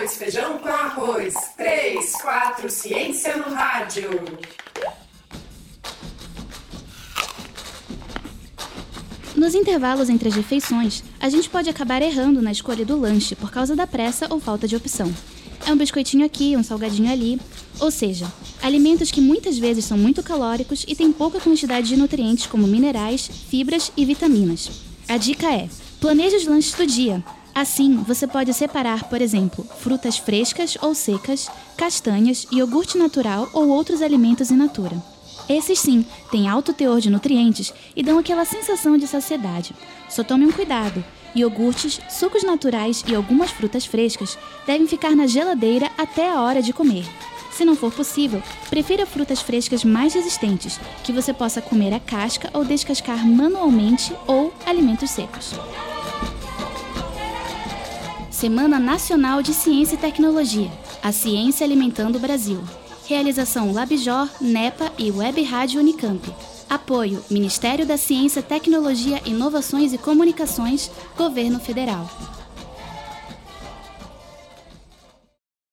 feijão com arroz. 3, 4, ciência no rádio. Nos intervalos entre as refeições, a gente pode acabar errando na escolha do lanche por causa da pressa ou falta de opção. É um biscoitinho aqui, um salgadinho ali, ou seja, alimentos que muitas vezes são muito calóricos e têm pouca quantidade de nutrientes como minerais, fibras e vitaminas. A dica é: planeje os lanches do dia. Assim, você pode separar, por exemplo, frutas frescas ou secas, castanhas, iogurte natural ou outros alimentos in natura. Esses sim, têm alto teor de nutrientes e dão aquela sensação de saciedade. Só tome um cuidado: iogurtes, sucos naturais e algumas frutas frescas devem ficar na geladeira até a hora de comer. Se não for possível, prefira frutas frescas mais resistentes, que você possa comer a casca ou descascar manualmente, ou alimentos secos. Semana Nacional de Ciência e Tecnologia. A Ciência Alimentando o Brasil. Realização Labjor, NEPA e Web Rádio Unicamp. Apoio Ministério da Ciência, Tecnologia, Inovações e Comunicações, Governo Federal.